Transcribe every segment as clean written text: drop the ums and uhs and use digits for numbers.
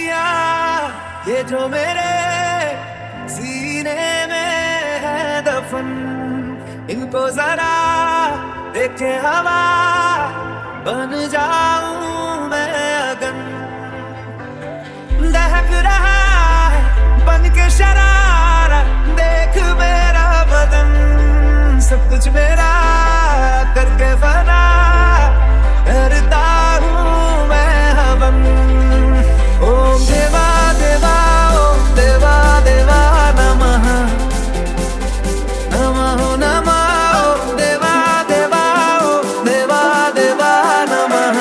धड़कनियाँ ये जो मेरे सीने में है दफन, इनको जरा देखे हवा बन जाऊं मैं अगन। दहक रहा है बन के शरारा, देख मेरा बदन सब कुछ मेरा करके फना करता हूँ मैं हवन। ओम देवा देवा ओम देवा देवा नमः नमः नमः। ओम देवा देवा ओम देवा देवा नमः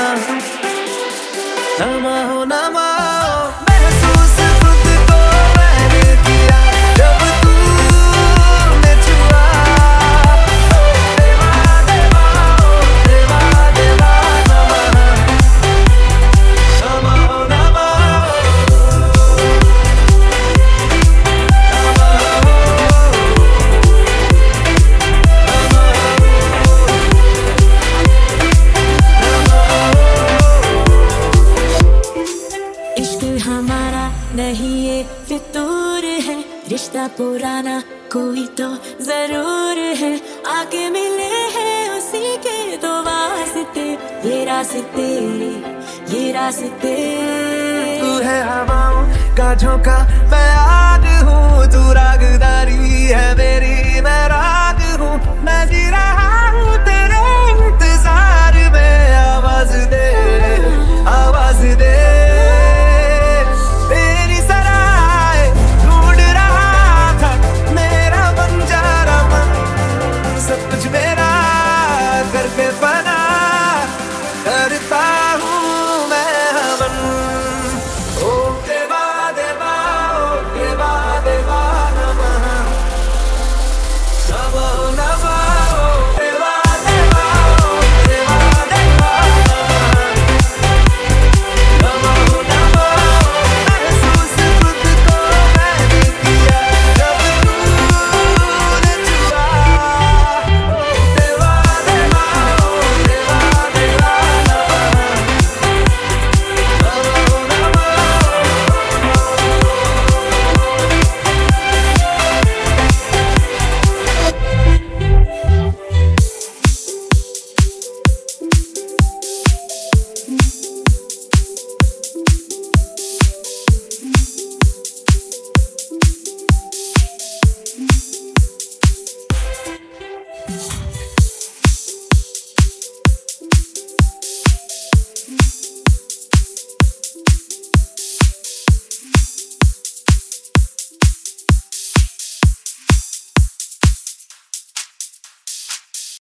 नमः नमः। महसूस खुद को मैंने किया जब तूने छुआ। देवा देवा ओम देवा देवा नमः नमः नमः। इश्क हमारा नहीं ये फितूर है, रिश्ता पुराना कोई तो जरूर है। आके मिले हैं उसी के तो वास्ते, ये रास्ते ये रास्ते। तू है हवाओं का झोंका, मैं आग हूँ, तू रागदारी है।